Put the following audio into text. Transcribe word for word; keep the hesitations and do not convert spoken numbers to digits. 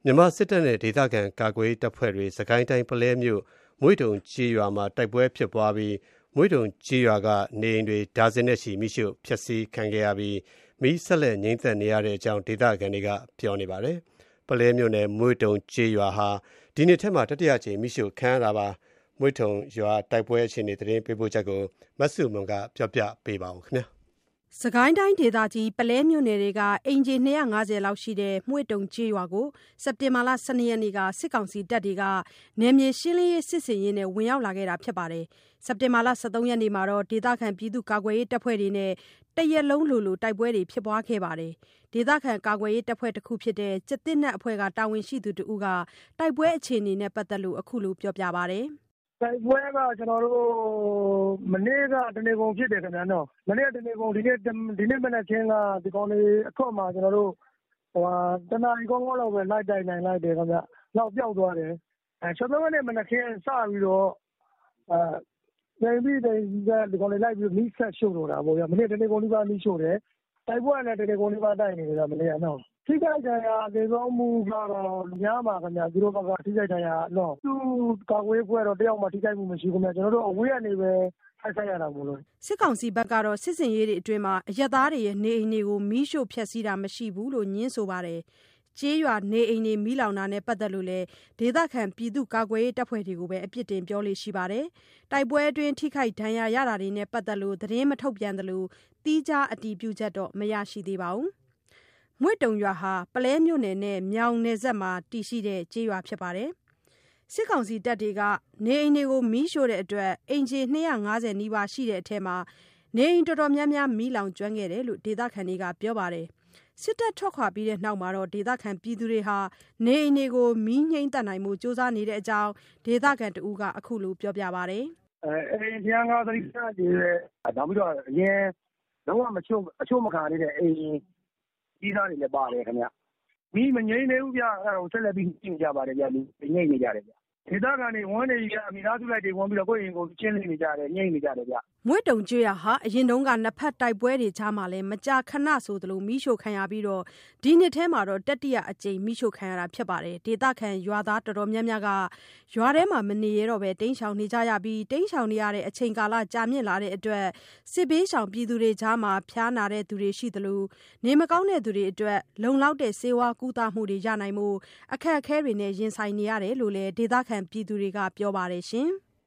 မြန်မာစစ်တပ်နဲ့ဒေသခံကာကွယ်ရေးတပ်ဖွဲ့တွေစစ်ကိုင်းတိုင်းပုလဲမြို့မွေ့တုံကျေးရွာမှာတိုက်ပွဲဖြစ်ပွားပြီးမွေ့တုံကျေးရွာကနေအိမ်တွေဒါဇင်နဲ့ချီမိရှို့ဖျက်ဆီးခံခဲ့ရပြီးမီးဆက်လက်ငြိမ်းသတ်နေရတဲ့အကြောင်းဒေသခံတွေကပြောနေပါတယ်။ပုလဲမြို့နယ်မွေ့တုံကျေးရွာဟာဒီနှစ်ထဲမှာတတိယကြိမ်မိရှို့ခံရတာပါ။မွေ့တုံရွာတိုက်ပွဲအခြေအနေသတင်းပေးပို့ချက်ကိုမဆုမွန်ကပြောပြပေးပါဦးခင်ဗျာ။စစ်ကိုင်းတိုင်းဒေသကြီးပုလဲမြို့နယ်တွေကအိမ်ခြေနှစ်ရာငါးဆယ်လောက်ရှိတဲ့မွေ့တုံကျေးရွာကိုစက်တင်ဘာလ၁၂ရက်နေ့ကစစ်ကောင်စီတပ်တွေကနယ်မြေရှင်းလင်းရေးစစ်ဆင်ရေးနဲ့ဝင်ရောက်လာခဲ့တာဖြစ်ပါတယ်။စက်တင်ဘာလ၁၃ရက်နေ့မှာတော့ဒေသခံပြည်သူ့ကာကွယ်ရေးတပ်ဖွဲ့တွေနဲ့တရက်လုံးလိုလိုတိုက်ပွဲတွေဖြစ်ပွားခဲ့ပါတယ်။ဒေသခံကာကွယ်ရေးတပ်ဖွဲ့တစ်ခုဖြစ်တဲ့ကျသစ်နက်အဖွဲ့ကတာဝန်ရှိသူတဦးကတိုက်ပွဲအခြေအနေနဲ့ပတ်သက်လို့အခုလိုပြောပြပါတယ်။တိုက်ပွဲကကျွန်တော်တို့မနေ့ကတနေကုန်ဖြစ်တယ်ခင်ဗျာနော်မနေ့ကတနေကုန်ဒီနေ့ဒီနေ့မနေ့ချင်းကဒီကောင်လေးအခွတ်မှာကျွန်တော်တို့ဟိုဟာတနာရီကောင်းကောင်းလောက်ပဲလိုက်တိုင်နိုင်လိုက်တယ်ခင်ဗျာနောက်ပြောက်သွားတယ်အဲချက်တော့နဲ့မနေ့ချင်းစပြီးတော့အဲတိုင်းပြီးတိုင်းကဒီကောင်လေးလိုက်ပြီးမီးဆက်ရှို့တော့တာပေါ့ဗျာမနေ့တနေကုန်လေးပါမီးရှို့တယ်တိုက်ပွဲနဲ့တနေကုန်လေးပါတိုက်နေတယ်မနေ့ကနော်ထိခိုက်ဒဏ်ရာအသေးဆုံးမှုကတော့များမှာခင်ဗျာသူတို့ဘက်ကထိခိုက်ဒဏ်ရာတော့သူကာကွယ်ရေးဖွဲ့တော့တယောက်မှထိခိုက်မှုမရှိဘူးခင်ဗျာကျွန်တော်တို့အဝေးကနေပဲထိုက်ဆိုင်ရတာမို့လို့စစ်ကောင်စီဘက်ကတော့စစ်စင်ရေးတွေအတွင်းမှာအရက်သားတွေရဲ့နေအိမ်တွေကိုမီးရှို့ဖျက်ဆီးတာမရှိဘူးလို့ညင်းဆိုပါတယ်ကျေးရွာနေအိမ်တွေမီးလောင်တာနဲ့ပတ်သက်လို့လည်းဒေသခံပြည်သူ့ကာကွယ်ရေးတပ်ဖွဲ့တွေကိုပဲအပြစ်တင်ပြောလို့ရှိပါတယ်တိုက်ပွဲအတွင်းထိခိုက်ဒဏ်ရာရတာတွေနဲ့ပတ်သက်လို့သတင်းမထုတ်ပြန်သလိုတီးခြားအတည်ပြုချက်တော့မရရှိသေးပါဘူးမွေ့တုံရွာဟာပုလဲမြို့နယ်နဲ့မြောင်နယ်စပ်မှာတည်ရှိတဲ့ကျေးရွာဖြစ်ပါတယ်စစ်ကောင်စီတပ်တွေကနေအိမ်တွေကိုမီးရှို့တဲ့အတွက်အိမ်ခြေနှစ်ရာငါးဆယ်နီးပါးရှိတဲ့အထက်မှာနေအိမ်တော်တော်များများမီးလောင်ကျွမ်းခဲ့တယ်လို့ဒေသခံတွေကပြောပါတယ်စစ်တပ်ထွက်ခွာပြီးတဲ့နောက်မှာတော့ဒေသခံပြည်သူတွေဟာနေအိမ်တွေကိုမီးငြိမ်းသတ်နိုင်မှုစ조사နေတဲ့အကြောင်းဒေသခံတဦးကအခုလိုပြောပြပါတယ်အဲအိမ်တရားငါးသတိထားကြည့်ရဲနောက်ပြီးတော့အရင်တော့မချို့အချို့မခံရတဲ့အိမ်ကြီးသားတွေလည်းပါတယ်ခင်ဗျမီးမငြိမ်းသေးဘူးဗျအဲ့တော့ဆက်လက်ပြီးညှိကြပါတယ်ဗျငြိမ်းနေကြတယ်ဗျဒေသခံတွေဝန်းနေကြအမိသားစုလိုက်တွေဝင်ပြီးတော့ကိုယ့်အိမ်ကိုကျင်းနေကြတယ်ညှိနေကြတယ်ဗျမွေ့တုံကျွေးဟာအရင်တုန်းကနှစ်ဖက်တိုက်ပွဲတွေကြားမှာလည်းမကြာခဏဆိုသလိုမိရှို့ခံရပြီးတော့ဒီနှစ်ထဲမှာတော့တတိယအကြိမ်မိရှို့ခံရတာဖြစ်ပါတယ်ဒေသခံရွာသားတော်တော်များများကရွာထဲမှာမနေရတော့ပဲတိမ်းရှောင်နေကြရပြီးတိမ်းရှောင်နေရတဲ့အချိန်ကာလကြာမြင့်လာတဲ့အတွက်စစ်ဘေးရှောင်ပြည်သူတွေကြားမှာဖျားနာတဲ့သူတွေရှိသလိုနေမကောင်းတဲ့သူတွေအတွက်လုံလောက်တဲ့ဆေးဝါးကုသမှုတွေရနိုင်မှုအခက်အခဲတွေနဲ့ရင်ဆိုင်နေရတယ်လို့လည်းဒေသခံပြည်သူတွေကပြောပါတယ်ရှင်